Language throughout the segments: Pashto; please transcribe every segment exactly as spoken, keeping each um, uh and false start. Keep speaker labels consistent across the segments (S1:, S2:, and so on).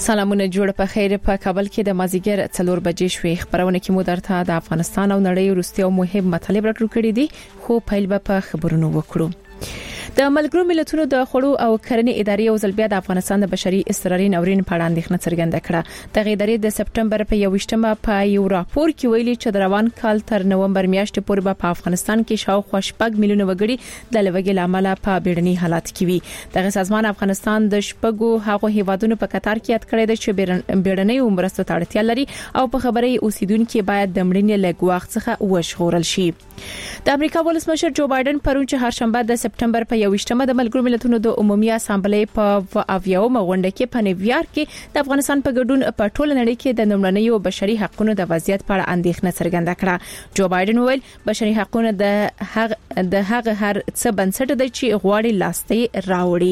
S1: سلامونه جوړ په خیر. په کابل کې د مازیګر څلور بجې شوې خبرونه کې مو درته د افغانستان او نړۍ وروستي او مهم مطالب راټول کړي دي، خو پیل به په خبرونو وکړو. د ملګرو ملتونو د خړو او کرنې ادارې او ځلبیا د افغانستان د بشري استراري ناورین په اړه اندېښنه څرګنده کړه. د ادارې د سپټمبر په یوویشتمه په یو راپور کې ویلي چې د روان کال تر نومبر میاشتې پورې به په افغانستان کې شاوخوا شپږ میلیونه وګړي د لوږې لامل په بیړني حالت کې وي. دغه سازمان افغانستان د شپږو هغو هیوادونو په قطار کې یاد کړی دی چې بیړنۍ مرستو ته اړتیا لري او په خبري اوسیدونکو باید د مړینې له ګواښ څخه وژغورل شي. د امریکا ولسمشر جو بایدن پرون چې هر شنبه د سپټمبر په یوویشتمه د ملګرو ملتونو د عمومي اسامبلې په اویاومه غونډه کې په نیویارک کې د افغانستان په ګډون په ټوله نړۍ کې د لومړنیو بشري حقوقو د وضعیت په اړه اندېښنه څرګنده کړه. جو بایدن وویل بشري حقوقو د هغه د هغه هر څه بنسټ دی چې غواړي لاسته راوړي.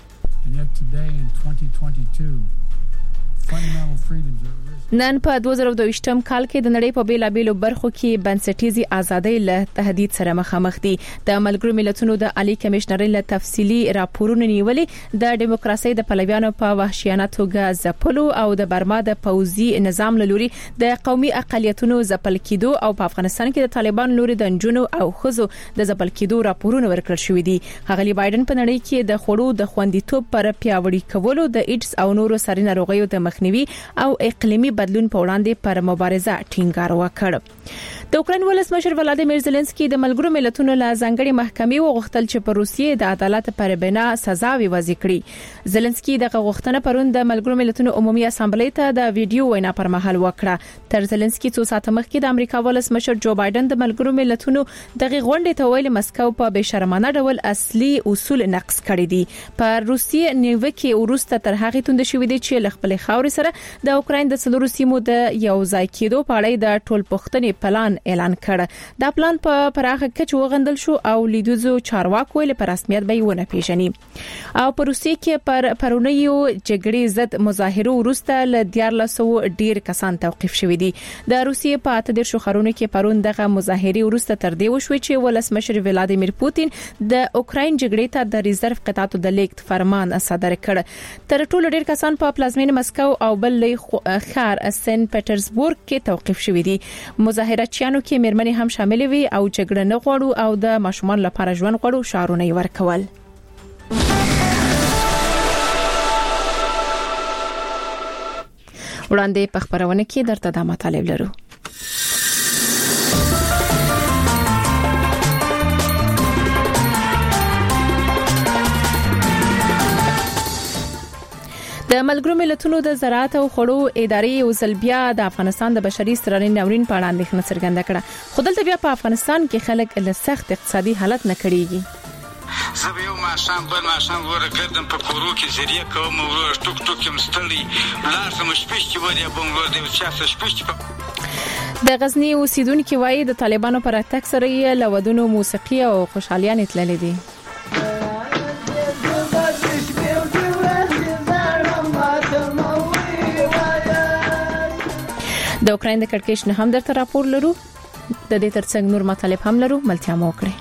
S1: نن په دوه زره دوه ویشتم کال کې د نړۍ په بیلابېلو برخو کې بنسټیزي ازادۍ له تهدید سره مخامخ دي. د ملګرو ملتونو د عالی کمشنر له تفصيلي راپورونو نیولې د دیموکراسي د پلویانو په وحشیانه توګه ځپلو او د برما د پوځي نظام لوري د قومي اقالیتونو ځپل کېدو او په افغانستان کې د طالبان لوري د جنونو او خزو د ځپل کېدو راپورونه ورکړل شوې دي. هغه بایدن په نړۍ کې د خړو د خوندیتوب پر پیاوړي کولو د ایډز او نورو ساري ناروغیو د مخنیوي او اقلیمي بدلون په وړاندې پر مبارزه ټینګار وکړ. د اوکراین ولسمشر ولادیمیر زيلنسکي د ملګرو ملتونو له ځانګړي محکمې وغوښتل چې په روسیې د عدالت پر بنا سزا وضع کړي. زيلنسکي دغه غوښتنه پرون د ملګرو ملتونو عمومي اسامبلې ته د ویډیو وینا پر مهال وکړه. تر زيلنسکي څو ساعت مخکې د امریکا ولسمشر جو بایدن د ملګرو ملتونو دغه غونډې ته ویل مسکو په بشرمانه ډول اصلي اصول نقض کړي دي. په روسیې نیوکه ورسته تر هغه توند شوې دي چې لخپل خاوري سره د اوکراین د څلورو سیمو د یو ځای کېدو په اړه د ټول پښتنې پلان اعلان کړ. دا پلان په پراخه کچ وغندل شو او لیدوزو چارواکو له پر رسمیت به ونه پیژني. او په روسیې کې پر پرونیو جګړې ضد مظاهرو ورسته ل دیارلسو ډیر کسان توقيف شوې دي. د روسیې په اته ډیر شهرونو کې پرون دغه مظاهرې ورسته تر دې وشوي چې ولسمشر ولادیمیر پوتین د اوکراین جګړې ته د ریزرو قطعاتو د لیکت فرمان صادر کړ. تر ټولو ډیر کسان په پلازمین مسکو او بل خار سن پټرزبورګ کې توقيف شوې دي. مظاهراتچیانو کې مېرمنې هم شامل وي او جګړه نه غواړو او د ماشومان لپاره ژوند غواړو شعارونه یې ورکول. وړاندې په خبرونه کې درته د مطالب لرو. د ملګرو ملتونو د زراعت او خړو ادارې او ځلبیا د افغانستان د بشري استراري ناورین په اړه اندېښنه څرګنده کړه. خو دلته بیا په افغانستان کې خلک له سخت اقتصادي حالت نه کړيږي.
S2: زه به یو ماشام بل ماشام ورګردم په کورو کې ذریعہ کوم ورور ټوک ټوک مستړي لارته مشپش چې ودی بنگلور دی چې شپش.
S1: د غزنی اوسیدونکو وایي د طالبانو پر اتک سره یې لودونو موسیقي او خوشحالیان تللې دي. د اوکراین د کڑکېش نه هم درته راپور لرو. د دې ترڅنګ نور مطالب هم لرو، ملتیا مو کړئ.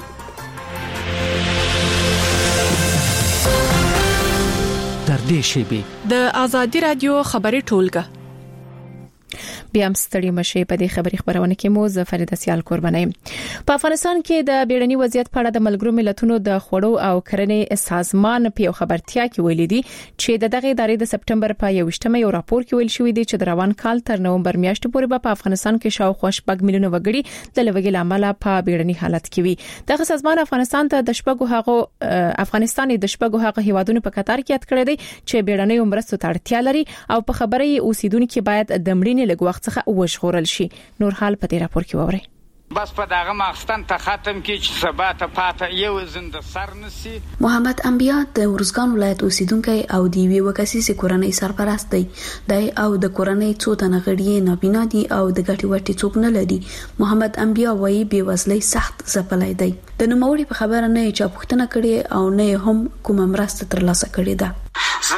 S3: در دې شیبه
S1: د ازادي رادیو خبري ټولګه بیا هم ستړي مشه. په دې خبري خبرونه کې مو ظفر دسیال قرباني. په افغانستان کې د بیړني وضعیت په اړه د ملګرو ملتونو د خړو او کرنې سازمان په یو خبرتیا کې ویلي دي چې د دغه ادارې د سپټمبر په یوویشتمه یو راپور کې ویل شوی دی چې د روان کال تر نومبر میاشتې پورې په افغانستان کې شاوخوا شپږ میلیونه وګړي د لوږې لامل په بیړني حالت کې وي. دغه سازمان افغانستان ته د شپږو هغه افغانستان د شپږو هغه هیوادونو په قطار کې یاد کړی دی چې بیړنۍ مرستو ته اړتیا لري او په خبري اوسیدونکو باید د مړینې لګوخت څخه وژغورل شي. نور حال په دې راپور کې ووري.
S2: بس په دغه ماخستان ته ختم کی چې سبا ته پاته یو زنده سر نسی.
S4: محمد انبیا د ورزګان ولایت اوسیدونکو او دی وی وکاسي کورنۍ سرپرست دی. د او د کورنۍ څو تنه غړي نابینا دي او د ګټي وټي څوک نه لري. محمد انبیا وایي بې وزلۍ سخت ځپلای دی. د نوموړي په خبره نه چې پښتنه کړي او نه هم کوم مرسته ترلاسه کړي ده.
S2: زه به یو ما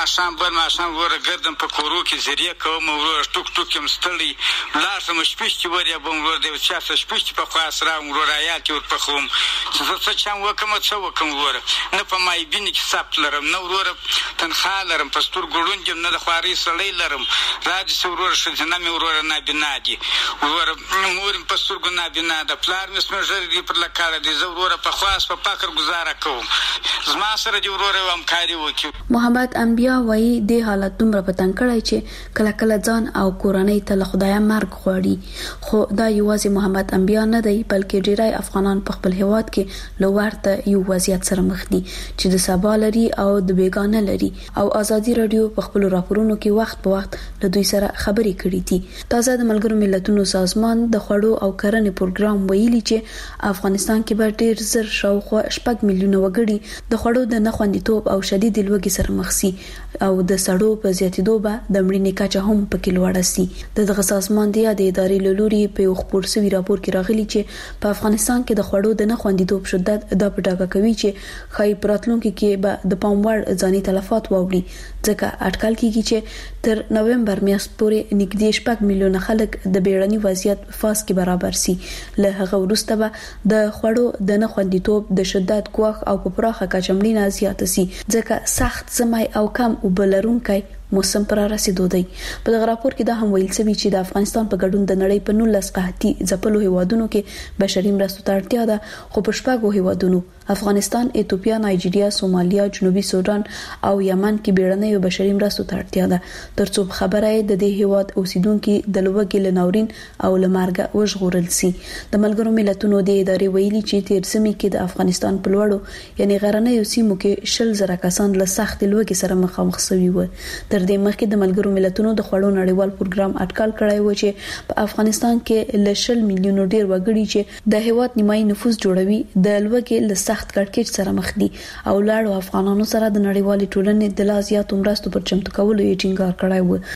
S2: ماښام بل ماښام وروره ګرځم په کورو کې زریه کوم وروره ټوک ټوک یم ستړی لاړ شم شپېشتي وریا به وروره د یو چا څه شپېشتي په خوا سراوم وروره عیال کې ورپخوم چې زه څه چم وکړم څه وکړم وروره نه په مایبینې کې ثبت لرم نه وروره تنخوا لرم په سترګو ړوند یم نه د خوارۍ سړی لرم راځي چې وروره ښځینه مې وروره نابینا دي وروره مور مې په سترګو نابینا ده پلار مې سپینږیری دی پر لکاړه دی زه وروره په خواست په فقر ګزاره کوم زما سره دې وروره یو همکاري وکړي.
S4: محمد انبیا وایي د حالت دومره په تنګ کړی چې کله کله ځان او کورنۍ ته له خدایه مرګ غواړي خو دا یوازې محمد انبیا نه دی بلکې ډیری افغانان په خپل هیواد کې له ورته یو وضعیت سره مخ دي چې د سبا لري او د بیگانه لري او ازادي رادیو په خپل راپورونو کې وخت په وخت له دوی سره خبرې کړې دي. تازه د ملګرو ملتونو سازمان د خوړو او کرنې پروګرام ویلي چې افغانستان کې به ډیر زر شاوخوا شپږ میلیونه وګړي د خوړو د نخوندیتوب او شدید لوږې سره مخ شي او د سړو په زیاتېدو به د مړینې کچه هم پکې لوړه شي. د دغه سازمان د یادې ادارې له لوري په یو خپور شوي راپور کې راغلي چې په افغانستان کې د خوړو د نخوندیتوب شدت دا په ډاګه کوي چې خای پراتلونکو کې به د پام وړ ځاني تلفات واوړي ځکه اټکل کیږي چې تر نوومبر میاشت پورې نږدې شپږ میلیونه خلک د بیړني وضعیت فاز کې برابر شي. له هغه وروسته به د خوړو د نخوندیتوب د شدت ګواښ او په پراخه کچه مړینه زیاته شي ځکه سخت زمای او کم وبلرونکي موسم پر رسیدو دی. په دغه راپور کې دا هم ویل شوی چې د افغانستان په ګډون د نړۍ په نولس قحطي ځپلو هیوادونو کې بشري مرستو ته اړتیا ده خو په شپږو هیوادونو افغانستان، ایتوپیا، نایجیریا، سومالیا، جنوبي سودان او یمن کې بیړنۍ بشري مرستو ته اړتیا ده ترڅو خبره د دې هیواد اوسیدونکو د لوږې لناورین او لمرګه وژغورل شي. د ملګرو ملتونو د ادارې ویلي چې تیر سمې کې د افغانستان په لوړو یعنی غرنیو سیمو کې شل زره کسان له سخت لوږې سره مخامخ شوي وو. تر دې مخکې د ملګرو ملتونو د خوړو نړیوال پروګرام اټکل کړی و چې په افغانستان کې ل شل میلیونو ډیر وګړي چې د هیواد نیمایي نفوس جوړوي د لوږې له سخت کړکېچ سره مخ دي او لاړو افغانانو سره د نړیوالې ټولنې د لا زیاتو مرستو پر چمتو کولو یې ټینګار کړی و.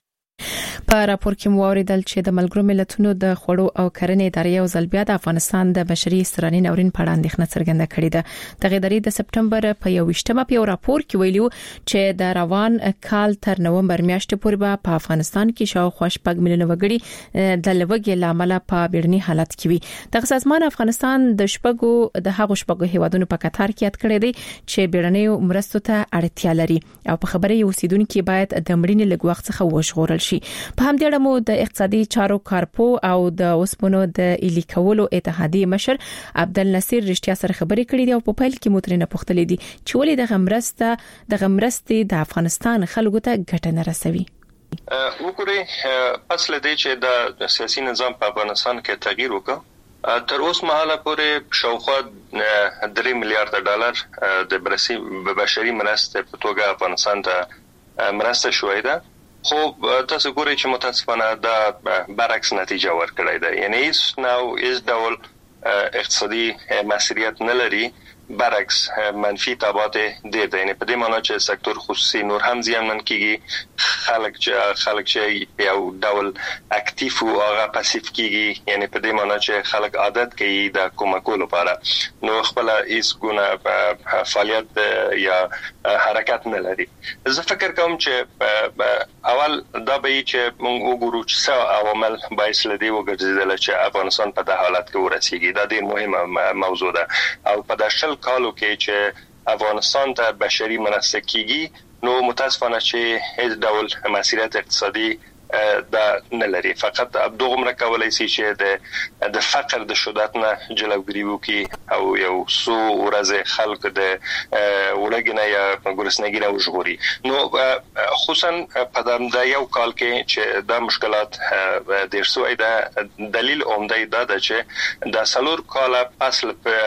S1: په راپور کې موریدل چې د ملګرو ملتونو د خوړو او کرنې ادارې یو ځل بیا د افغانستان د بشري سراني ناورین په اړه اندېښنه څرګنده کړې ده. د ادارې د سپټمبر په یوویشتمه په یو راپور کې ویلو چې د روان کال تر نوومبر میاشتې پورې به په افغانستان کې شاوخوا شپږ میلیونه وګړي د لوږې لامل په بیړني حالت کې وي. د سازمان افغانستان د شپږو د هغو شپږو هیوادونو په کتار کې یاد کړی دی چې بیړنۍ مرستو ته اړتیا لري او په خبره یې اوسیدونکو باید د مړینې لږ وخت څخه وژغورل شي. په همدې اړه مو د اقتصادي چارو کارپو او د اوسپنو د الی کولو اتحادیې مشر عبدالنصیر رښتیا سره خبرې کړې دي او په پیل کې مو ترنه پوښتلې دي چې ولې د غمرسته د غمرستې د افغانستان خلکو ته ګټه نه رسوي.
S5: وګورئ پس له دې چې د سیاسي نظام په افغانستان کې تغییر وکړ تر اوسه مهاله پورې شاوخوا درې میلیارډ ډالر د بشري مرستې په توګه افغانستان ته مرسته شوې ده خو تاسو ګورئ چې متاسفانه دا برعکس نتیجه ورکړې ده یعنی هیڅ نو هیڅ ډول اقتصادي مسئولیت نه لري برعکس منفي تبعات دي ده یعنی په دې معنی چې سکتور خصوصي نور هم زیانمن کیږي خلک چې خلک چې یو ډول اکټیو او هغه پاسیو کیږي یعنی په دې معنی چې خلک عادت کوي د کومکولو لپاره نو خپل هیڅ ګونه فعالیت یا حرکت نه لري. زه فکر کوم چې اول دا به چې موږ وګورو چې څه عوامل باعث لدی وګرځیدل چې افغانستان په دغه حالت کې ورسیږي. دا ډېر مهمه موضوع ده او په داشل کالو کې چې افغانستان ته بشري مرسته کیږي نو متاسفانه چې هیڅ ډول مسئولیت اقتصادي دا نه لري فقط ابدوغم کولای شي چې د د فقر د شدت نه جلوګیری وکړي او یو څو ورځې خلک د ولګنه یا ګورسنګی نه وژغوري. نو خصوصا په دغه یو کال کې چې د مشکلات د ارسوي د دلیل عمده دا ده چې د سلور کال پس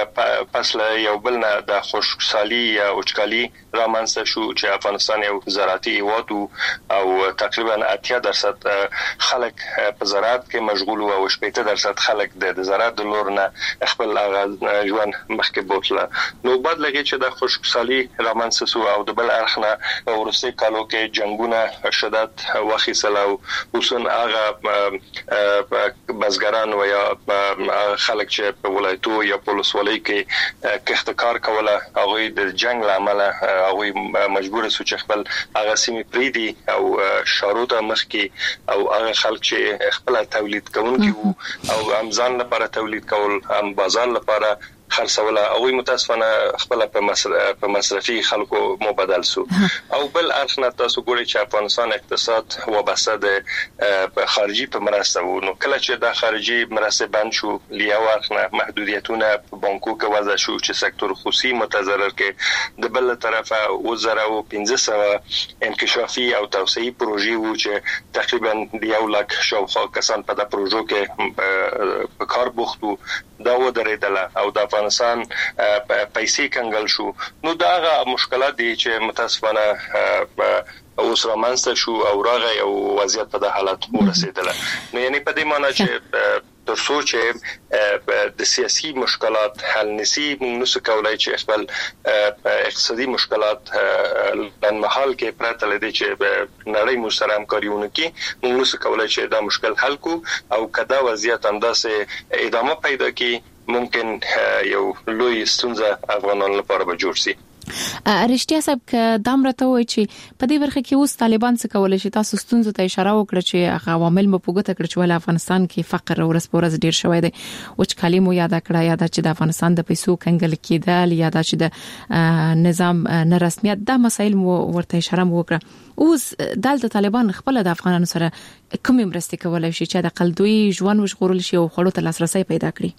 S5: پس یو بل نه د خوشحالي یا اوچکالي رامنځته شو چې افغانستان یو زراعتي هیواد او تقریبا اتیا درصد درصد خلک په زراعت کې مشغول او شپږ درصد خلک د زراعت د لور نه خپل ژوند مخکې بوتله. نو بعد لګي چې د خوشحالي رامنځته سو او د بل اړخنه په ورسته کالو کې جنگونه شدت واخیسل او اوسن هغه بزګران و یا خلک چې په ولایتو یا په ولسوالۍ کې کښتکار کوله هغه د جنگ لامل هغه مجبور سو چې خپل هغه سیمې پریدي او شاروته مخکې او هغه خلک چې خپل تولید کوونکي او امزان لپاره تولید کول هم بازار لپاره خرڅوله او متاسفانه خپل په مصرفي خلکو مبادل سو او بل اړخ تاسو ګورئ چې افغانستان اقتصاد وابسته د خارجي په مرسته وو. نو کله چې د خارجي مرسته بند شو لیا ورخنه محدودیتونه په بانکو کې وضع شو چې سکتور خصوصي متضرر کې د بل طرفه وزره او پنځه سوه انکشافي او توسعي پروژې وو چې تقریبا یو لک شاوخوا کسان په د پروژو کې په کار بوختو دا و درېدله او د افغانستان پیسې کنګل شو. نو دا هغه مشکلات دي چې متاسفانه اوس رامنځته شو او راغی او وضعیت په د حالت ورسېدله. نو یعنی په دې معنی چې تر څو چې د سیاسي مشکلات حل نشي موږ نو کولای چې خپل اقتصادي مشکلات لنمحال کې پرته لدی چې نړۍ مو سره همکاري ونکړي موږ نو کولای چې دا مشکل حل کو او کدا وضعیت همداسې ادامه پیدا کړي ممکن یو لوی ستونزه افغانانو لپاره به جوړ شي.
S1: رښتیا صاحب که دا مرته وای چې په دې برخه کې اوس طالبان څه کولای شي تاسو ستونزو ته اشاره وکړه چې هغه عوامل مو پوګه کړ چې ول افغانستان کې فقر ورس پورز ډیر شوی دی او چې کلمو یاد کړه یاد چې د افغانستان د پیسو کنګل کېدل یاد چې د نظام نه رسمیت دا مسایل مو ورته اشاره وکړه. اوس دلته طالبان خپل د افغانانو سره کوم مرسته کولای شي چې د قلدوی ژوند وژغورل شي او خړو ته لاسرسي پیدا کړي؟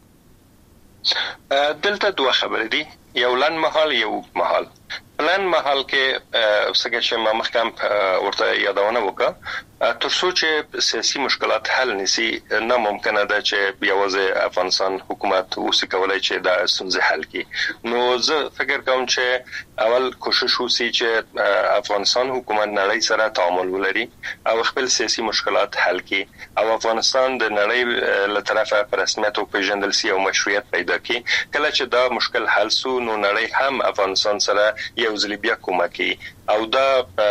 S5: دلته دوه خبرې دي، یو لن محل یو محل. لن محل کې څنګه چې ما مخکم ورته یادونه وکړه ترڅو چې سیاسي مشکلات حل نشي نه ممکنه ده چې یوازې افغانستان حکومت اوسې کولای چې دا ستونزې حل کړي. نو زه فکر کوم چې اول کوشش وشي چې افغانستان حکومت نړۍ سره تعامل ولري او خپل سیاسي مشکلات حل کړي او افغانستان د نړۍ له طرفه په رسمیت او پیژندل سي او مشروعیت پیدا کړي. کله چې دا مشکل حل سو نو نړۍ هم افغانستان سره یو ځل بیا کومکی او دا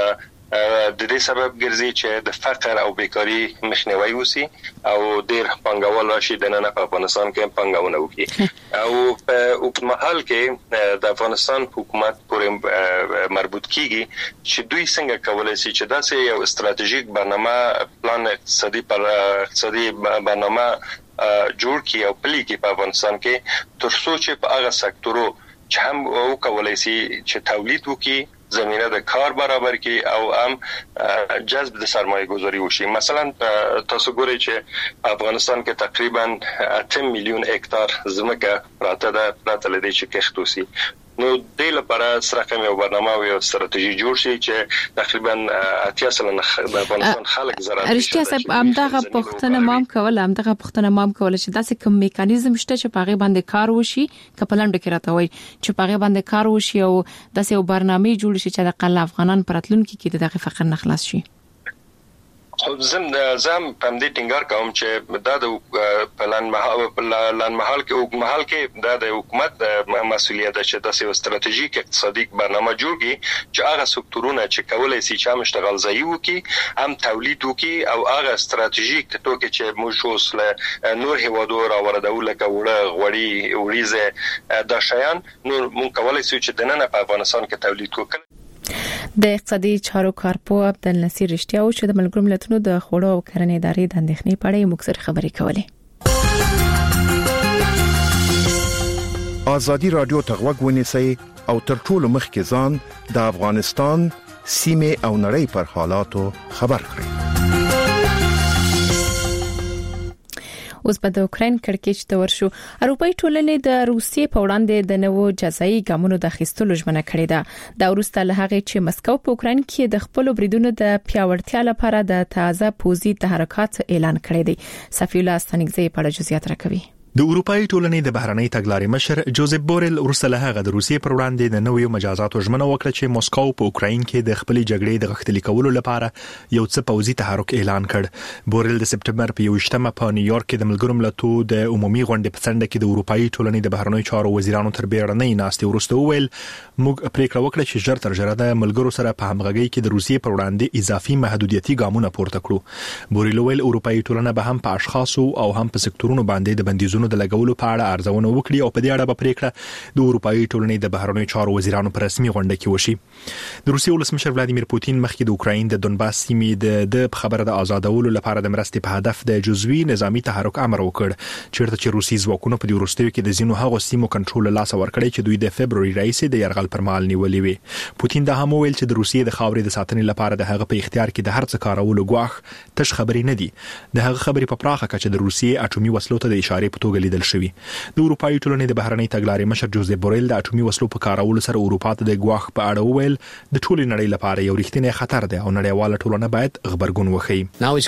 S5: د دې سبب ګرځي چې د فقر او بیکاری مخنیوي وسی او ډیر پنګوال راشي د نن په افغانستان کې پنګونه وکړي او په اوپمحل کې د افغانستان حکومت پورې مربوط کیږي چې دوی څنګه کولای شي چې داسې یو استراتیژیک برنامه پلان اقتصادي پر اقتصادي برنامه جوړ کړي او پلي کړي په افغانستان کې ترڅو چې په هغه سکتورو چې هم او کولای شي چې تولید وکړي زمينه د کار برابر کی او هم جذب د سرمایه گذاری وشي. مثلا تاسو ګورئ چې افغانستان کې تقریبا اته میلیون هکتار ځمکه پراته ده پراته لدی چې کښتوسی. نو د لپاره سره یو برنامه او یو ستراتیژي جوړ شي چې تقریبا اتیا سلنه د افغانستان خلک زراعت
S1: رښتیا صاحب همدغه پښتنه مام کول همدغه پښتنه مام کول چې داسې کوم میکانیزم شته چې پاغه باندې کار وشي کپلند کې راته وای چې پاغه باندې کار وشي او داسې یو برنامه جوړ شي چې د قل افغانان پراتلونکو کې دغه فقر نه خلاص شي.
S5: زم زم پم دې ټینګار کوم چې دا د پلان محل لان محل کې او محل کې د حکومت مسؤلیت ده چې د یو ستراتیژیک اقتصادي برنامه جوړ کړي چې هغه سکتورونه چې کولای شي چې هم اشتغال ځای وکي هم تولید وکي او هغه ستراتیژیک توګه چې موږ اوس له نور هیوادو راوړو لکه وړه غوړی وریزه د شیان نور موږ کولای شو چې د نن په افغانستان کې تولید وکړو.
S1: د اقتصادي چارو کارپو عبدالنصیر رښتیا او چې د ملګرو ملتونو د خوړو او کرنې ادارې د اندېښنې په اړه موږ سره خبرې کولې.
S6: ازادي رادیو ته غوږ ونیسئ او تر ټولو مخکې ځان د افغانستان سیمه او نړۍ پر حالاتو خبر کړئ.
S1: اوس په د اوکرين کړکېچ ته ورشو. اروپאי ټولنې د روسیې په وړاندې د نوو جزایي ګامونو د اخیستلو ژمنه کړې ده. دا وروسته له هغه چې مسکو په اوکرين کې د خپل بریدونو د پیاوړتیا لپاره د تازه پوزي تحرکات اعلان کړی دی. صفی الله ستنګزی په اړه جزئیات راکوي.
S7: د اروپאי ټولنې د بهرنۍ تګلارې مشر جوزف بورل ورسله هغه د روسیې پر وړاندې د نویو مجازاتو ژمنه وکړه چې موسکو په اوکراین کې د خپلې جګړې د غښتلي کولو لپاره یو څه پوځي تحرک اعلان کړ. بورل د سپټمبر په یوویشتمه په نیویارک کې د ملګرو ملتونو د عمومي غونډې په څنډه کې د اروپאי ټولنې د بهرنۍ چارو وزیرانو تر بیړنۍ ناستې وروسته وویل موږ پریکړه وکړه چې ژر تر ژره د ملګرو سره په همغږۍ کې د روسیې پر وړاندې اضافي محدودیتي ګامونه پورته کړو. بورل وویل اروپאי ټولنه به هم په اشخاصو او هم په سکتورونو باندې د بندیزونو د لګولو په اړه ارزونه وکړي او په دې اړه به پریکړه د اروپאי ټولنې د بهرنیو چارو وزیرانو پر رسمي غونډه کې وشي. د روسیې ولسمشر ولادیمیر پوتین مخکې د اوکراین د دونباس سیمې د خبره د آزادولو لپاره د مرستې په هدف د جزوي نظامی تحرک امر وکړ چیرته چې روسي ځواکونو په دې وروستیو کې د زینو هغو سیمو کنټرول لاس ورکړی چې دوی د فبروري راهیسې د یرغل پر مهال نیولې وي. پوتین دا هم ویل چې د روسیې د خاورې د ساتنې لپاره د هغه په اختیار کې د هر څه کارولو ګواښ تش خبرې نه دي. د هغه خبرې په پراخه کچه د روسیې اټومي وسلو ته د اشارې په توګه لیدل شوی. د اروپאי ټولنې د بهرنۍ تګلارې مشر جوزف بورل د اټومي وسلو په کارولو سره اروپا ته د ګواښ په اړه وویل د ټولې نړۍ لپاره یو رښتینی خطر دی او نړیواله ټولنه باید خبرګون وښيي.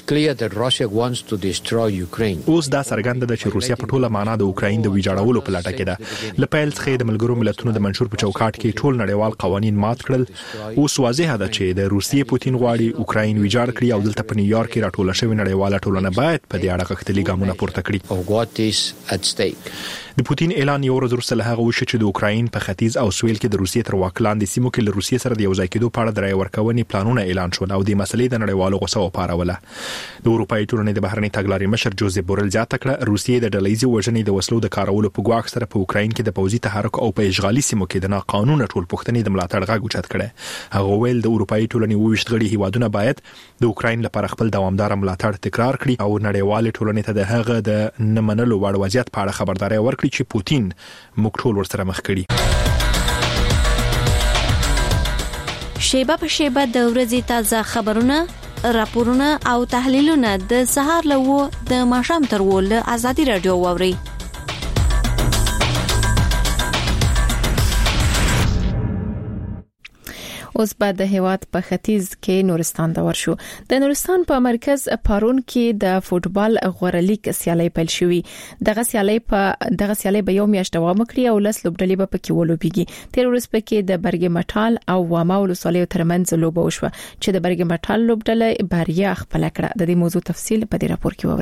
S7: اوس دا څرګنده ده چې روسیا په ټوله معنا د اوکراین د ویجاړولو په لټه کې ده. له پیل څخه د ملګرو ملتونو د منشور په چوکاټ کې ټول نړیوال قوانین مات کړل. اوس واضح ده چې د روسیې پوتین غواړي اوکراین ویجاړ کړي او دلته په نیویارک کې راټوله شوې نړیواله ټولنه باید په دې اړه غښتلي ګامونه پورته کړي. د پوتین اعلان یو ورځ وروسته له هغه وشو چې د اوکراین په ختیځ او سویل کې د روسیې تر واک لاندې سیمو کې له روسیې سره د یو ځای کېدو په اړه د رایې ورکونې پلانونه اعلان شول او د مسلې د نړیوالو غوسه وپاروله. د اروپאי ټولنې د بهرنۍ تګلارې مشر جوزف بورل زیاته کړه روسیې د ډلهییزې وژنې د وسلو د کارولو په ګواښ سره په اوکراین کې د پوځي تحرک او په اشغالي سیمو کې د ناقانونه ټول پوښتنې د ملاتړ غږ اوچت کړي. هغه ویل د اروپאי ټولنې وویشت غړي هیوادونه باید د اوکراین لپاره خپل دوامدار ملاتړ تکرار کړي او نړیوال ټولنې ته د هغه د نه منلو وړ وضعیت په اړه خبرداري ورکړي چې پوتین موږ ټول ورسره مخ کړي.
S8: شیبه په شیبه د ورځې تازه خبرونه، راپورونه او تحلیلونه د سهار له و د ماښام تر و له ازادي رادیو واوري.
S1: اوس بعد د هیواد په ختیځ کې نورستان ته ورشو. د نورستان په مرکز پارون کې د فوټبال غورلیګ سیالي پیل شوې. دغه سیالي په دغه سیالي به یو میاشت دوام وکړي او لس لوبډلې به پکې ولوبېږي. تیر ورځ پکې د برګ مټال او واما ولسوالۍ ترمنځ لوبه وشوه چې د برګ مټال لوبډلې باریا خپل کړه. د دې موضوع تفصیل په دې راپور کې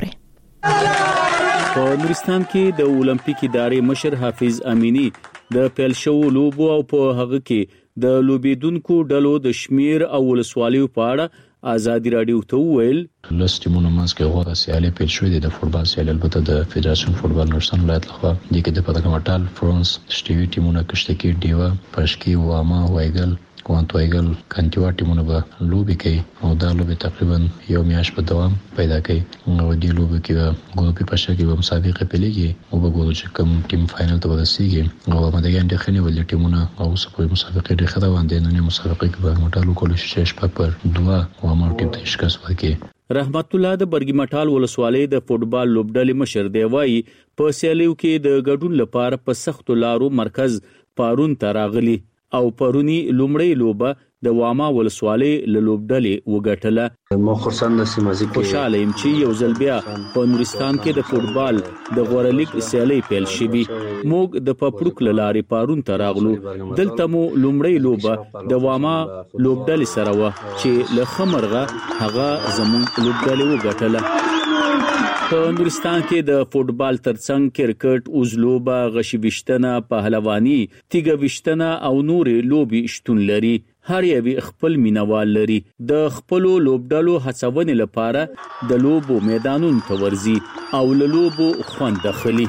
S1: ووري.
S9: په نورستان کې د اولمپیک ادارې مشر حافظ امینی د پیل شو لوبو او په هغه کې د لوبیدونکو ډلو د شمیر او ولسوالیو په اړه ازادي رادیو ته ویل
S10: لستیمونو ماسک غوړه سیالي پیل شوې ده. د فوټبال سیالي البته د فدراسیون فوټبال نورستان ولایت لخوا د کې د پدګمټال فرانس شټیوی ټیمونه کشته کې دیوا پښکی واما وایګل کوانتوایګل کنټیوا ټیمونه به لوبي کوي او دا لوبي تقریبا یو میاشت په دوام پیدا کوي. او د لوبي کې ګروپي پښه کې به مسابقه پیلېږي او به ګورو چې کوم ټیم فائنل ته ورسیږي او مدګان د خني ولې ټیمونه او سپوري مسابقه د خدا باندې نه مسابقه کې به مټالو کول شي شپه پر دوا او امر ټیم ته شکست ورکړي.
S9: رحمت الله د برګی مټال ولسوالۍ د فوټبال لوبډلې مشر دی وایي په سیالیو کې د ګډون لپاره په سختو لارو مرکز پارون ته راغلي او پرونی لومړی لوبه د واما ولسوالۍ له لوبډلې وګټله.
S11: مو خرسند سیمازي کې
S9: خوشاله يم چې یو ځل بیا په نورستان کې د فوټبال د غورلیګ سیالي پیل شوي. موږ د پپړوک لارې پارون ته راغلو. دلته مو لومړی لوبه د واما لوبډلې سره و چې له خمرغه هغه زمون لوبډلې وګټله. په نورستان کې د فوټبال ترڅنګ کرکټ، اوزلوبه، غشي وشتنه، پهلواني، تیګه وشتنه او نورې لوبي شتون لري. هر یو خپل مینوال لري. د خپل لوبډلو هڅونې لپاره د لوبو میدانونو ته ورځي او له لوبو خوند اخلي.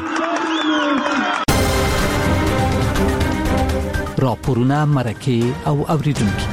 S3: راپورونه، مرکه او اوریدونکو.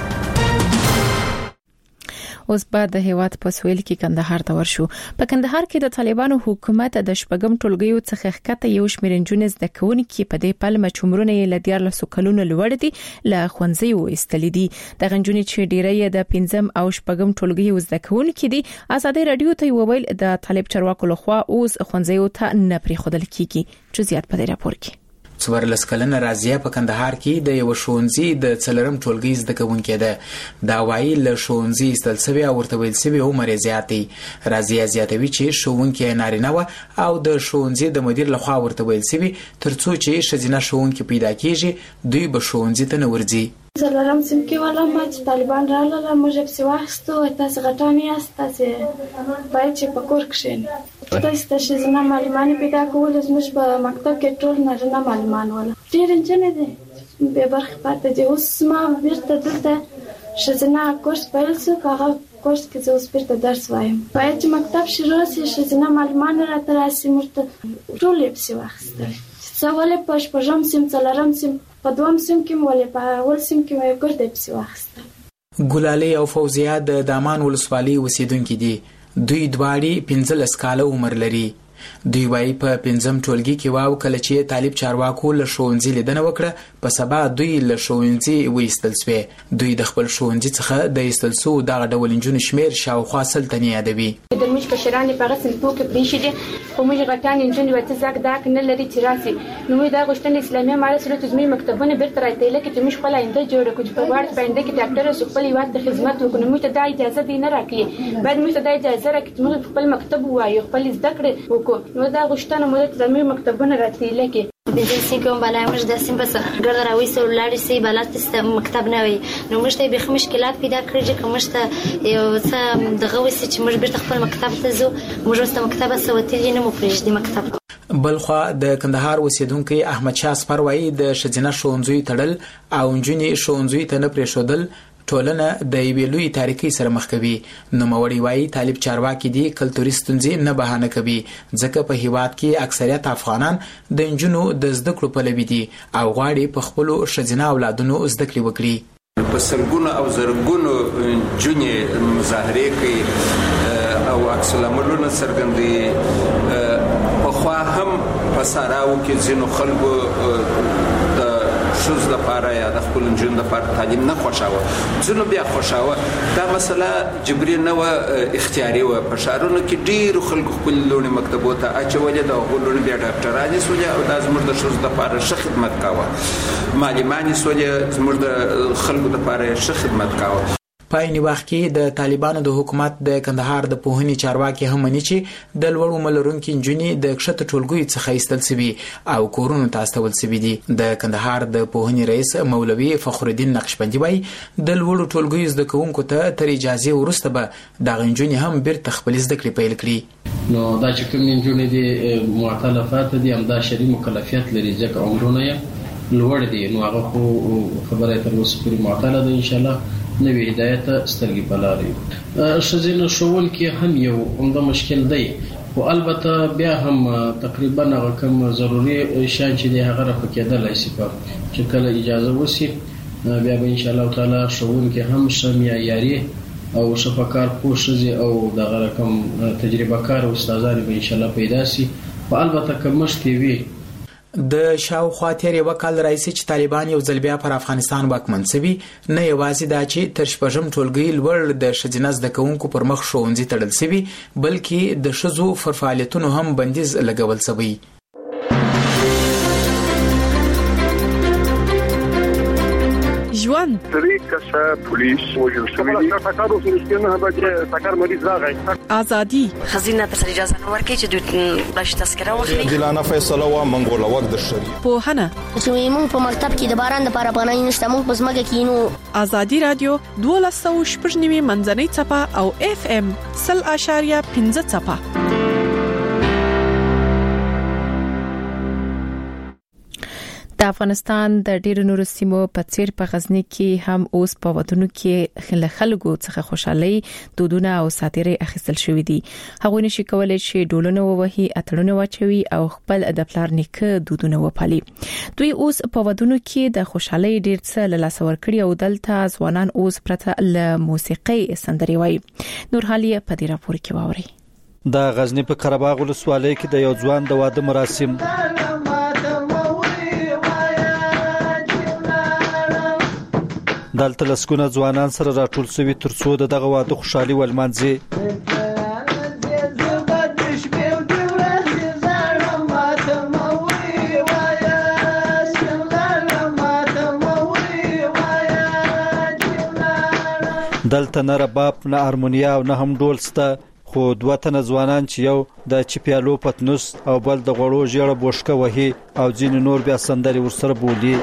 S1: اوس بعد د هیواد په سویل کې کندهار ته ورشو. په کندهار کې د طالبانو حکومت د شپږم ټولګیو څخه ښکته یو شمېر نجونې زده کوونکي په دې پلمه چمرونه یې ل دیارلسو کلونو لوړ دي له ښوونځیو ایستلې دي. د غنجونې چې ډیری د پنځم او شپږم ټولګیو زده کوونکي دي ازادي رادیو ته وویل د طالب چارواکو لخوا اوس ښوونځیو ته نه پریښودل کیږي. چې زیات په دې راپور کې
S11: څوارلس کلنه رازیه په کندهار کې د یو ښوونځي د څلورم ټولګي زده کوونکې ده. دا وایي له ښوونځي ایستل سوی او ورته ویل سوی عمر یې زیات دی. رازیه زیاتوي چې ښوونکې نارینه وه او د ښوونځي د مدیر لخوا ورته ویل سوي ترڅو چې ښځینه ښوونکې پیدا کیږي دوی به ښوونځي ته نه ورځي.
S12: څلورم صنف کې ولا ما چې طالبان راغلل موږ یې پسې واخیستو. تاسې غټان یاست، تاسې باید چې په کور کښېنئ. تاسې ته ښځینه معلمانې پیدا کول. زموږ په مکتب کې ټول نارینه معلمان ول. ډېرې نجونې دي بې برخې پاتې دي. اوس ما بېرته دلته ښځینه کورس پیل شو. په هغه کورس کې زه اوس بېرته درس وایم. باید چې مکتب شروع شي ښځینه معلمان راته راشي. موږ ته ټول یې پسې واخیستل. څه ولې په شپږم صنف څلورم صنف په دوم صنف کې مې ولې په اول صنف کې مې ګرده پسې واخیستل.
S11: ګلالۍ او فوزیه د دامان ولسوالۍ اوسیدونکي دي. دوی دواړې پنځلس کاله عمر لري. دوی وايي په پنځم ټولګي کې واو کله چې طالب چارواکو له ښوونځي لیدنه وکړه په سبا دوی له ښوونځي وایستل سوی. دوی د خپل ښوونځي څخه د ایستل سو دغه ډول نجونو شمیر شاوخوا سل تنې یادوي.
S13: د موږ کشران په هغه صنفو کې پرېښي دي خو موږ غټان نجونې ورته زاک داک نه لري چې راسي. نو موږ دا غوښتنه اسلامي امارت سره زموږ مکتبونه بیرته راټیله کړي چې موږ خپل آینده جوړه کړو چې په وړت باندې کې ډاکټر او خپل هیواد ته خدمت وکړو. موږ ته دا اجازه دی نه راکړي. باید موږ ته دا اجازه راکړي چې موږ خپل مکتب ووایو، خپل زده کړې وکړو. نو دا غوښتنه موږ ته زموږ مکتبونه راټیله کړي.
S14: د دې سیګم بلای موږ د سیم بس ګرځ راوي سو لاړې سي بلات مکتب نه وي. نو موږ ته به مشکلات پیدا کړی چې موږ ته یو څه دغه وسی چې موږ بیرته خپل مکتب ته ځو. موږ واست مکتب سوتې نه مو پرېږدي مکتب.
S11: بلخوا د کندهار اوسیدونکي احمد شاه سپر وایي د ښځینه ښوونځیو تړل او نجونې ښوونځیو ته نه پرېښودل ټولنه د یوې لوی تاریخي سره مخ کوي. نوموړی وایي طالب چارواکي دي کلتوري ستونزې نه بهانه کوي ځکه په هیواد کې اکثریت افغانان د نجونو د زده کړو پلوي دي او غواړي په خپلو ښځینه اولادونو زده کړې وکړي.
S15: په سلګونو او زرګونو نجونې مظاهرې کوي او عکس العملونه څرګندوي. پخوا هم په ساراو کې ځینو خلکو د ښځو لپاره یا د خپلو نجونو لپاره تعلیم نه خوښاوه، ځینو بیا خوښاوه. دا مسله جبري نه وه، اختیاري وه. په ښارونو کې ډېرو خلکو خپلې لوڼې مکتبو ته اچولې. د هغو لوڼې بیا ډاکټرانې سولې او دا زموږ د ښځو لپاره ښه خدمت کاوه. معلمانې سولې زموږ د خلکو لپاره یې ښه خدمت کاوه.
S11: په عین وخت کې د طالبانو د حکومت د کندهار د پوهنې چارواکي هم مني چې د لوړ عمر لرونکي نجونې د کښته ټولګیو څخه ایستل سوي او کورونو ته استول سوي دي. د کندهار د پوهنې رئیس مولوي فخر الدین نقشبندي وایي د لوړو ټولګیو زده کوونکو ته تر اجازې وروسته به دغه نجونې هم بیرته خپلې زده کړې پیل کړي.
S16: نو دا چې کوم نجونې دي معتلفات دي همدا شرعي مکلفیت لري ځکه عمرونه یې لوړ دي. نو هغه خو خبره تر اوسه پورې معتله ده. انشاءالله نوې هدایت سترګې په لار وي. ښځینه ښوونکي هم یو عمده مشکل دی خو البته بیا هم تقریبا هغه کوم ضروري شیان چې دی هغه رفع کېدلی شي. چې کله اجازه وشي بیا به انشاءالله تعالی ښوونکي هم ښه معیاري او ښه په کار پوه ښځې او دغه رقم تجربه کار استادان به انشاءالله پیدا شي. خو البته که مشکې وي
S11: د شاوخوا تیر یو کال راځي چې طالبان یو ځل بیا پر افغانستان واکمن شوي. نه یوازې دا چې تر شپږم ټولګي لوړ د ښځینه زده کوونکو پر مخ ښوونځي تړل شوي بلکې د ښځو پر فعالیتونو هم بندیز لګول شوی.
S17: ژوند
S18: درې کسه پولیس وژل شوي دي. ټاکارو سره نه بچي ټاکار مریض راغی.
S17: ازادي
S19: خزینه ته اجازه نه ورکړي چې دوی بلش تذکره واخلي.
S20: دلانه فیصله وا منګول وخت د شری
S17: پوهنه
S21: چې موږ په مکتب کې د باران د لپاره بنای نشته. موږ په ځمکه کې نو
S17: ازادي رادیو دولس سوه شپږ نیمه منځنۍ چپه او اف ام صفر اشاریه پنځه چپه.
S1: د افغانستان د ډیرو نورو سیمو په څیر په غزنی کې هم اوس په وطنو کې خلکو څخه خوشحالي دودونه او ساتيري اخیستل شوې دي. هغه نشي کولای چې ډولونه ووهي، اتړونه واچوي او خپل د پلار نیکه دودونه وپالي. دوی اوس په وطنو کې د خوشحالي ډیر څه له لاس ورکړي او دلته ځوانان اوس پرته له موسیقي سندري وایي. نور حالي په دې راپور کې واوري.
S22: د غزنی په قرهباغ ولسوالۍ کې د یو ځوان د واده مراسم دلته لسکونه ځوانان سره راټول شوي ترڅو دغه واده خوشحالي ولمانځي. دلته نه رباب نه هارمونیا او نه هم ډول سته، خو دوه تنه ځوانان چې یو د چپیالو پتنوس او بل د غوړو ژیړه بوشکه وهي او ځینې نور بیا سندرې ورسره بولي.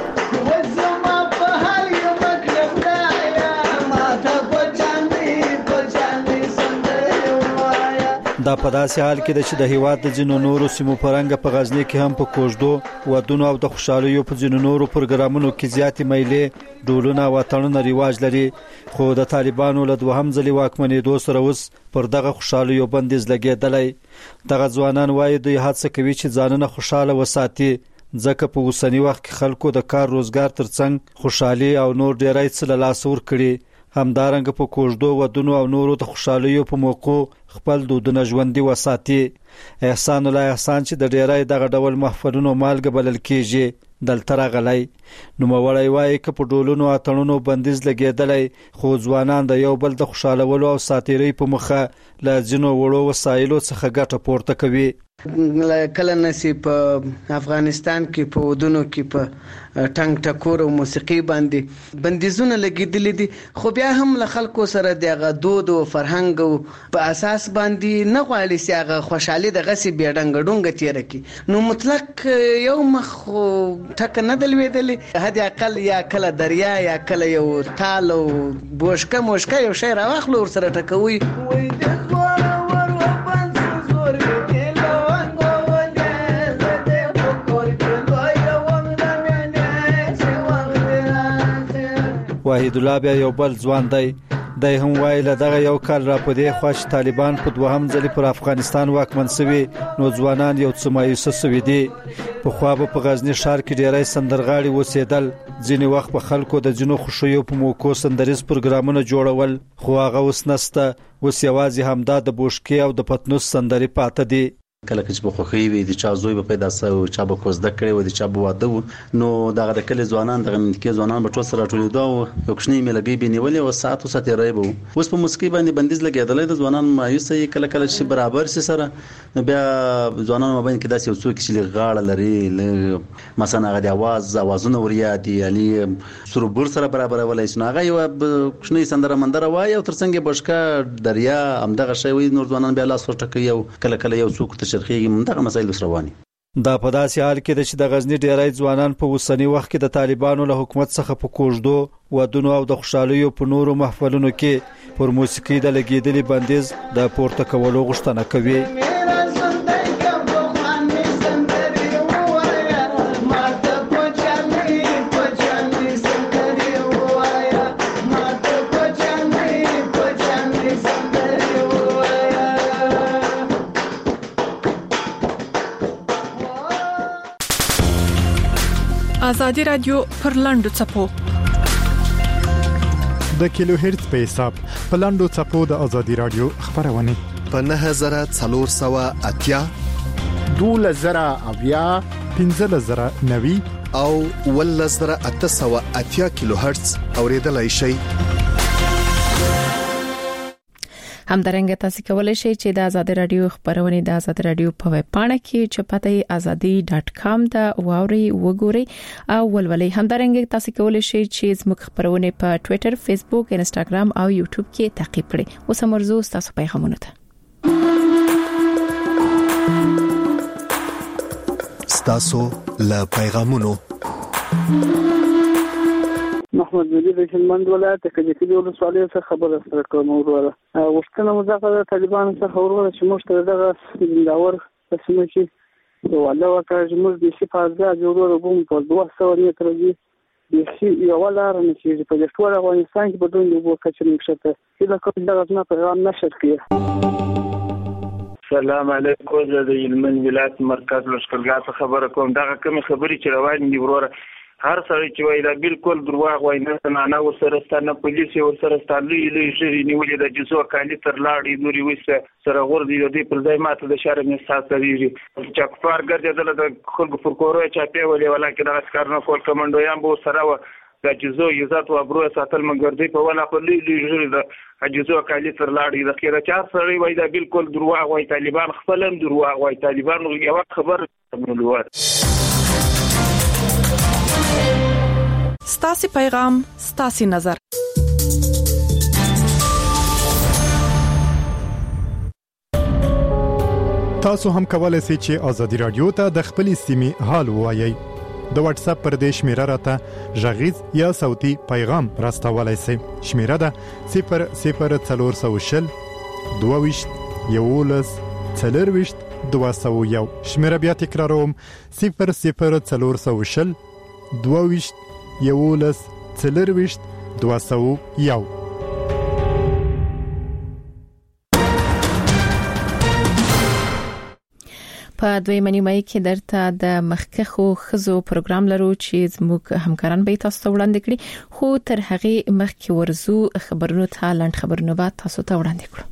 S22: دا په داسې حال کې ده چې د هیواد د ځینو نورو سیمو پرنګ په غزنی کې هم په کوژدو ودونو او د خوشحالیو په ځینو نورو پروګرامونو کې زیاتې میلې ډولونه او اتڼونه رواج لري، خو د طالبانو له دوهم ځلې واکمنېدو سره اوس پر دغه خوشحالیو بندیز لګېدلی. دغه ځوانان وایي دوی هڅه کوي چې ځانونه خوشحاله وساتي، ځکه په اوسني وخت کې خلکو د کار روزګار ترڅنګ خوشحالي او نور ډیری څه له لاسه ورکړي. همدارنګه په کوژدو ودونو او نورو د خوشحالیو په موقع خپل دودونه ژوندي وساتي. احسان الله احسان چې د ډیری دغه ډول محفلونو مالګه بلل کیږي دلته راغلی. نوموړی وایي که په ډولونو اتڼونو بندیز لګېدلی، خو ځوانان د یو بل د خوشحالولو او ساتیرۍ په مخه له ځینو وړو وسایلو څخه ګټه پورته کوي.
S2: کله نسی په افغانستان کې په ودونو کې په ټنګ ټکور او موسیقي باندې بندیزونه لګیدلې دي، خو بیا هم له خلکو سره دغه دود او فرهنګ او په اساس باندې نه غواړي چې هغه خوشحالي د غسی بیډنګ ډونګ تیر کی. نو مطلق یو مخ ټک نه دلويدلې، هدي اقل یا کله دریا یا کله یو تال او بوشکه موشکه یو شی راوخلو ور سره ټکوي. واحد الله بیا یو بل ځوان دی، د هم وایي له دغه یو کال را پدې خوښ طالبان په دوهم ځل پر افغانستان واکمن شوي، نو ځوانان یو څه مایوسه شوي دي. په خو په غزنی ښار کې ډیری سندرغاړي وسیدل، ځینې وخت په خلکو د جنو خوشیو په موکو سندریز پروګرامونه جوړول، خو هغه اوس نسته، اوس یوازې همدا د بوشکې او د پتنوس سندري پاته دي.
S4: کله چې په خوخي وي د چا زوی په پیدا سو چا په کوزده کړي و د چا په واده و، نو دغه د کله ځوانان دغه منځکي ځوانان په ټول سره ټولېدو او یو کښنی ملګری به نیولې او ساعت او ساعت رای به اوس په مسکی باندې بندیز لګیدل د ځوانان مایوسه کله کله چې برابر سي سره، نو بیا ځوانان مبین کې داسې یو څوک چې غاړه لري مثلا هغه د आवाज आवाजونه وريادي یعنی سرور سره برابر ولای شنو هغه یو کښنی سندره مندره وای او ترڅنګ بشکا دریا هم دغه شی وي، نور ځوانان بیا لاس ورټکي او کله کله یو څوک شرخي منطقه مسایل رواني.
S22: دا په داسې حال کې چې د غزنی ډیری ځوانان په اوسنی وخت کې د طالبانو له حکومت څخه په کوژدو ودونو او د خوشحالیو په نورو محفلونو کې پر موسیقي د لګیدلي بندیز د پورته کولو غوښتنه کوي.
S17: آزادی رادیو پر لاندو چپو
S23: د کیلو هرتز په حساب په لاندو چپو د آزادی رادیو خبرونه
S24: په نه هزار څلور سوه اتیا
S23: دوله زره اویا پنځه زره نوي
S24: او ول زره اته سوه اتیا کیلو هرتز اوریدلای شي.
S1: همدارنګه تاسو کولای شئ چې د آزاد رادیو خبرونه د آزاد رادیو په ویب پاڼه کې چې پته ازادي ډاټ کام دا واوري وګورئ او ولولئ. همدارنګه تاسو کولای شئ چې زموږ خبرونه په ټوئیټر، فیسبوک، انستګرام او یوټیوب کې تعقیب کړئ. اوس مرزو تاسو پیغامونه ته
S24: ستاسو لا پیغامونو.
S25: محمد ولی د هلمند ولایت د کجکی د ولسوالۍ څخه خبره سره کوم. وروره وختونه مزاقه د طالبانو څخه وروره چې موږ ته دغه زنداور قسمه چې یو الله وکړي چې موږ د شي فازه جوړو کوم په دوه سوه متره دی د شي یو لار نه چې په ټول افغانستان کې بدون د وو کچې نشته چې دا کوم دغه نه پیغام نشر کړي.
S26: السلام علیکم د هلمند ولایت مرکز لشکرګاه خبره کوم. دغه کوم خبرې چې روان دي وروره هر سړی چې وایي دا بالکل دروغ وایي، نه نه ورسره ستانه پولیس ورسره ستانه لوی ژری نیولې د جزو کالي تر لاړې نوري وسه سره غور دی د پر ځای ماته د شهر نه ساتريږي چې کفار ګرځیدل د خلکو پر کورو چاپی ولې ولکه د اسکار نه کول کمانډویان به سره و د جزو عزت او ابرو ساتل مګردي په ولا په لوی لوی ژری د جزو کالي تر لاړې د خیره چا سړی وایي دا بالکل دروغ وایي، طالبان خپل هم دروغ وایي، طالبان یو خبر منلوات.
S17: ستاسي پیغام ستاسي نظر.
S23: تاسو هم کولای شئ چې ازادي رادیو ته د خپلې سیمې حال ووایئ. د واتس اپ پر دې شمیره راته غږیز یا صوتي پیغام راستولای شئ. شمیره ده صفر صفر څلور سوه شل دوه ویشت یولس څلور ویشت دوه سوه یو. شمیره بیا تکراروم صفر صفر څلور سوه شل دوه ویشت یولس څلور ویشت دوه سوه یو.
S1: په دویمه نیمه کې درته د مخکخو خزو پروګرام لرو چې زموږ همکاران به تاسو ته وړاندې کړي، خو تر هغه مخکې ورزو خبرونو ته لاند خبرونه به تاسو ته وړاندې کړو.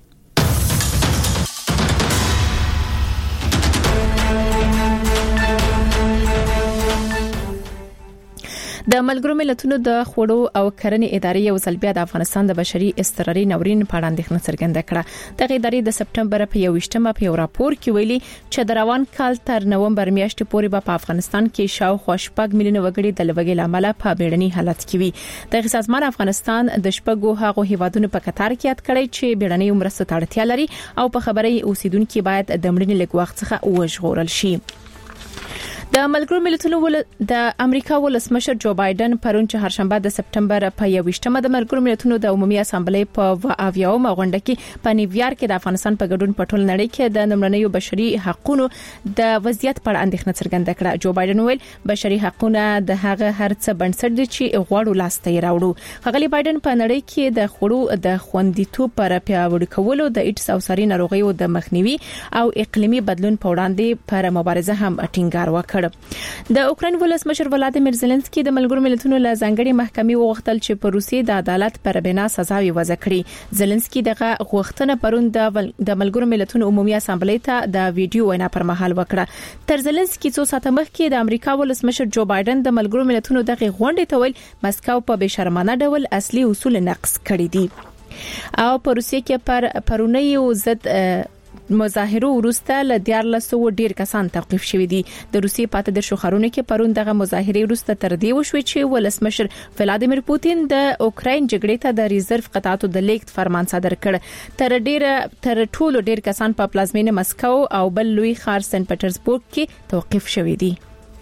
S1: د ملګرو ملتونو د خوړو او کرنې ادارې یو ځل بیا د افغانستان د بشري اضطراري ناورین په اړه اندېښنه څرګنده کړه. دغه ادارې د سپټمبر په یوویشتمه په یو راپور کې ویلي چې د روان کال تر نومبر میاشتې پورې به په افغانستان کې شاوخوا شپږ میلیونه وګړي د لوږې لامل په بیړني حالت کې وي. دغه سازمان افغانستان د شپږو هغو هیوادونو په کتار کې یاد کړی چې بیړني مرسته ته اړتیا لري او په خبري اوسیدونکو باید د مړینې لږ وخت څخه وژغورل شي. د ملګرو ملتونو ول د امریکا ولسمشر جو بایدن پرون چې هرشنبه د سپټمبر په یوویشتمه د ملګرو ملتونو د عمومي اسامبلې په اویاومه غونډه کې په نیویارک کې د افغانستان په ګډون په ټول نړۍ کې د نمړنیو بشري حقوقو د وضعیت په اړه اندېښنه څرګنده کړه. جو بایدن ویل بشري حقوقونه د هغه هرڅ بنسټ دي چې غواړو لاسته یې راوړو. غلي بایدن په نړۍ کې د خوړو د خوندیتوب پر پیاوړي کولو د ایډز او ساري ناروغیو د مخنیوي او اقلیمي بدلون په وړاندې پر مبارزه هم ټینګار وکړ. د اوکراین ولسمشر ولادیمیر زيلنسکي د ملګرو ملتونو له ځانګړي محکمې وغوښتل چې په روسیې د عدالت پر بنا سزاوي وضع کړي. زيلنسکي دغه غوښتنه پرون د ملګرو ملتونو عمومي اسامبلې ته د ویډیو وینا پر مهال وکړه. تر زيلنسکي څو ساعته مخکې د امریکا ولسمشر جو بایدن د ملګرو ملتونو دغه غونډې ته ویل مسکو په بشرمانه ډول اصلي اصول نقض کړي دي. او په روسیې کې پر پرونی ضد مظاهرو وروسته ل دیارلسو ډیر کسان توقيف شوي دي. د روسیې پاتې د شخړونو کې پرون دغه مظاهره وروسته تر دې وشوي چې ولسمشر ولادیمیر پوتین د اوکراین جګړې ته د ریزرو قطعاتو د لیکت فرمان صادر کړ. تر ډیره تر ټولو ډیر کسان په پلازمینه مسکو او بل لوی ښار سن پټرزبورګ کې توقيف شوي دي.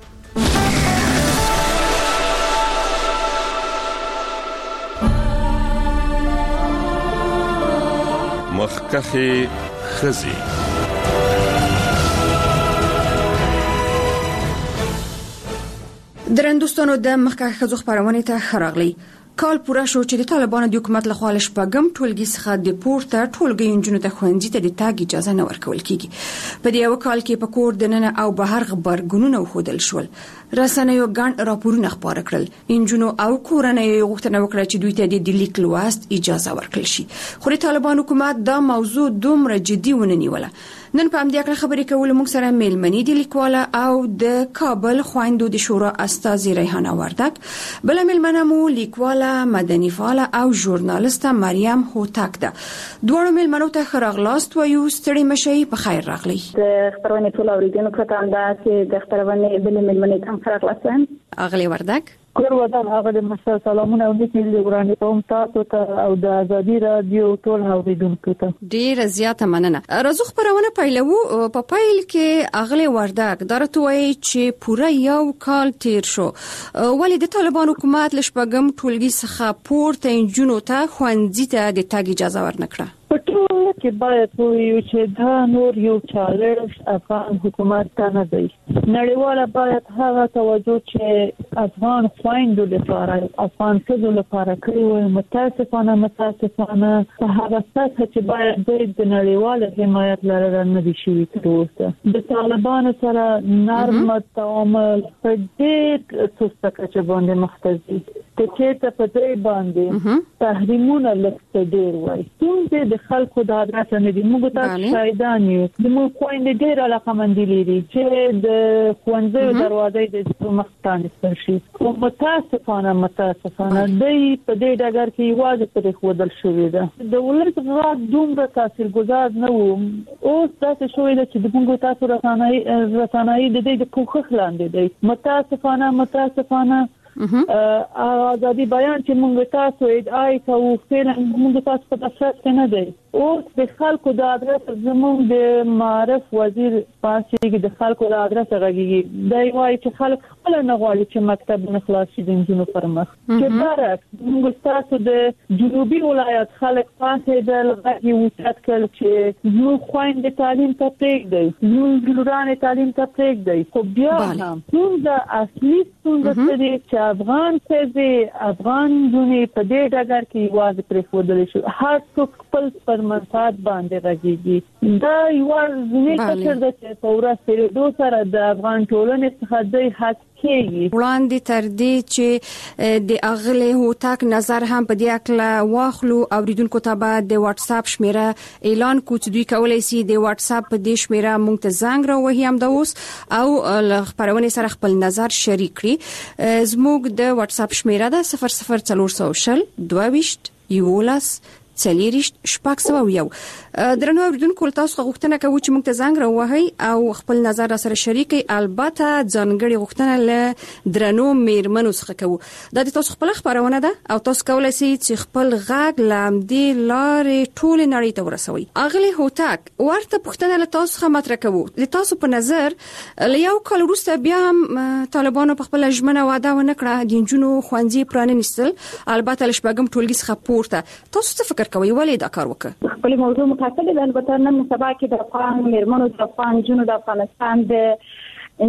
S5: مخکخي خزي
S6: درندوستانو د مخکخ خزو خبرونه ته خراغلي. کال پوره شو چې د طالبانو د حکومت لخوا لشپږم ټولګي څخه د پورته ټولګي انجونو ته خوندې ته د تاګ اجازه نه ورکول کیږي. په دې یو کال کې په کور دننه او بهر خبرګونونه خودل شول. رسنیو ګڼ راپورونه خبره کړل. انجونو او کورنۍ غوښتنه وکړه چې دوی ته د لیک لوست اجازه ورکړل شي. خو د طالبانو حکومت دا موضوع دومره جدي ونه نیوله. نن په همدې اړه خبرې کول موږ سره میلمنې دي لیکواله او د کابل خويندو د شورا استاذ ریحانه وردک، بل میلمنه مو لیکواله مدني فعاله او ژورنالیسته مریم هوتک ده. دوه میلمنو ته خراغلاست و یو ستړي مشي په خیر راغلي.
S7: د خبرونه ټول اوریدونکو ته هم دا چې د خبرونه بل میلمنې ته خراغلاستم.
S6: اغلی وردک
S8: کور ودان هغه د مسل سلامونه او د کلی ورانه کوم تاسو ته او د ازادي رادیو ټول اوریدونکو ته
S6: ډیر زیاته مننه. راځو خبرونه پیلو. په پایل کې اغلی وردک درته وایي چې پوره یو کال تیر شو ولی د طالبان حکومت لشپږم ټولګي څخه پورته انجونو ته خوندې ته د تاګ اجازه ورنکړه.
S8: په ټول کې باید وایو چې دا نور یو چالش افغان حکومت ته نه دی. نړیواله باید هغه توجه چې افغان خويندو لپاره افغان ښځو لپاره کوي وي متاسفانه متاسفانه په هغه سطح چې باید د نړیواله حمایت لرل نه دي شوي تر اوسه. د طالبانو سره نرم تعامل په ډېر سسته کچه باندې مختصي ته چې ته په دې باندې تحریمونه لکه ډېر وای څنګه د خلکو د عادت نه دي. موږ تاسو شاهدان یو د موږ خويندې ډېر علاقه مندي لري چې د خوندې دروازې د مختانه شي او متاسفانه متاسفانه دوی په دې ډګر کې یوازې پرې خودل شوې ده. د ولایت غږ دومره تاثیرګذار نه و. اوس تاسو شوې ده چې د موږ تاسو رسنۍ رسنۍ د دې د کوخ لاندې دی. متاسفانه متاسفانه ازادي بیان چې موږ تاسو ادعای کوو فعلا موږ تاسو په اساس نه دی. اوس د خلکو د ادرس زموږ د معرف وزیر پاسې د خلکو د ادرس غږیږي دا وايي چې خلک خپل نه غواړي چې مکتب نه خلاص شي د انجونو پر مخ چې برعکس موږ تاسو د جنوبي ولایت خلک پاسې د غږی وټات کړ چې نو خويند تعلیم ته پرېږدي نو لورانه تعلیم ته پرېږدي خو بیا هم څنګه اصلي څنګه چې افغان څه افغان جنې په دې ډګر کې واځي پرې فودل شي هر څوک خپل پر منفعت باندې راګيږي دا یو ځینې څه د چې پورا سره دوه سره د افغان ټولنې څخه د حق
S6: وړاندې تر دې چې د اغله هوتاک نظر هم په دې اکله واخلو اوریدونکو ته به د واتس اپ شمیره اعلان کوڅ دوی کولای شي د واتس اپ په دې شمیره مونږ ته زنګ راوهي هم د اوس او خبرونه سره خپل نظر شریک کړي زموږ د واتس اپ شمیره ده صفر صفر څلور سو شل دوه ویشت یولاس څلېریشت شپږ سوه یو. درنو اوریدونکو تاسو غوښتنه کوي چې موږ ته زنګ راوهي او خپل نظر سره شریک کړئ. البته ځانګړي غوښتنه له درنو میرمنو څخه کوو. دا د تاسو خپل خبرونه ده او تاسو کولای شئ چې خپل غږ لامدې لارې ټول نړۍ ته ورسوي. اغلی هوتاک ورته پوښتنه له تاسو څخه مطرح کوو. د تاسو په نظر له یو کال وروسته بیا هم طالبانو په خپل ژمنه وعده ونه کړه د جنونو خوانځي پرانیستل البته لشبګم ټولګي څخه پورته. تاسو څه فکر کوي ولې دا کار وکړه؟
S7: خپل موضوع مخاطب ده البته نن سبا کې د افغان میرمنو د افغان جنونو د افغانستان د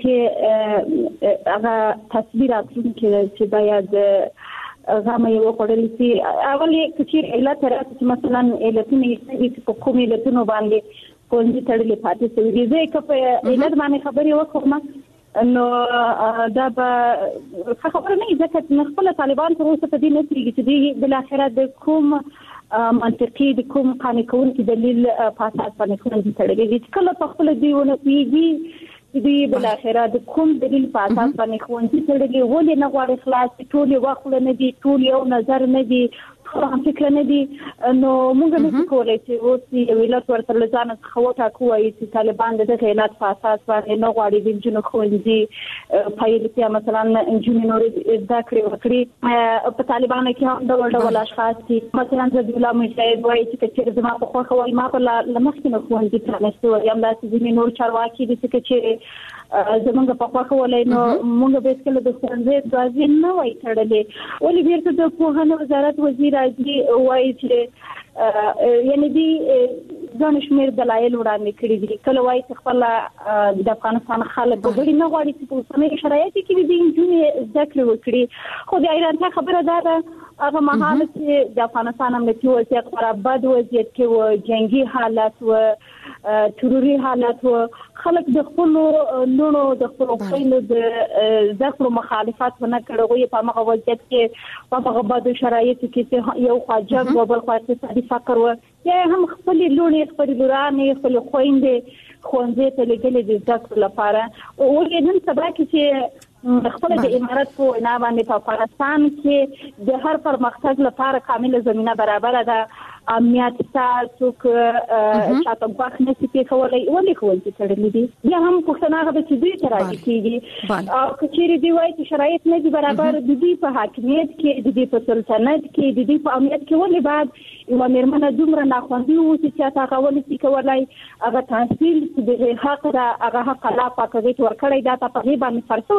S7: ناسبته هغه تصویرات چې باید غامه یو وړل شي. اولی کچیر علت راځي مثلا علتونه چې په کومې علتونو باندې کومې تړلې پاتې شوی دي چې په علت باندې خبرې وکړم نو دا به خبره نه ځکه خپل طالبان تر اوسه په دې نه کېږي چې دی بل اخره د کوم منطقي د کوم قانون کوونکی دلیل په اساس باندې کوم تړلې دي کله په خپل دیونه پیږي دی بل اخره د کوم دلیل په اساس باندې کوونکی تړلې ولې نه غواړي خلاص ټول وخت نه دي ټول یو نظر نه دي هم فکر نه دي نو موږ نه کولای چې اوس یو ویلات ورته لزان څخه وټاکوي چې طالبان د دغه علت په اساس باندې نه غواړي د جنونو خوندي پایلتیا مثلا جنونو نور زده کړې وکړي. په طالبانو کې هم ډول ډول اشخاص دي مثلا د الله مجاهد وایي چې زما په خوخه وایي ما په لمخکې نه خوندي پرانستو یم داسې ځینې نور چارواکي دي چې زمونږ په خواخه ولای نو موږ به کله د څنګه ځای نه وای تړلې ولې بیرته د پوهنې وزارت وزیر راځي وایي چې یعنی دی ځان شمیر دلایل وړاندې کړی دي کله وایي چې خپل د افغانستان خلک به نه غواړي چې په اوسنۍ شرایطو کې د انجونې ذکر وکړي خو د ایران څخه خبره ده هغه مهال چې د افغانستان امنیتي وضعیت خورا بد وضعیت کې و جنگي حالت و تروري حالت و خلک د خپل نونو د خپل خپل د ذکر مخالفت ونه کړو په هغه وضعیت کې په هغه بد شرایطو کې یو خواجه او بل خوا اقتصادي فقر و یا هم خپل لونې خپل لورانې خپل خويندې خوندې ته لګلې د ذکر لپاره او نن سبا کې چې خپل د امارات په وینا باندې په افغانستان کې د هر پرمختګ لپاره کامله زمينه برابر ده. امنیت تاسو ک شاته وخت نه سي کولای ولې کول چې تړلې دي یا هم پښتنه غو چې دوی ترای کیږي او کچېری دی وایي چې شرایط نه دي برابر د دې په حاکمیت کې د دې په سلطنت کې د دې په امنیت کې ولې بعد یو میرمنه دومره ناخوندي و چې تاسو غوړي چې کولای هغه تحصیل د حق دا هغه حق لا پاکوي ورکړی دا په غیبه باندې فرصت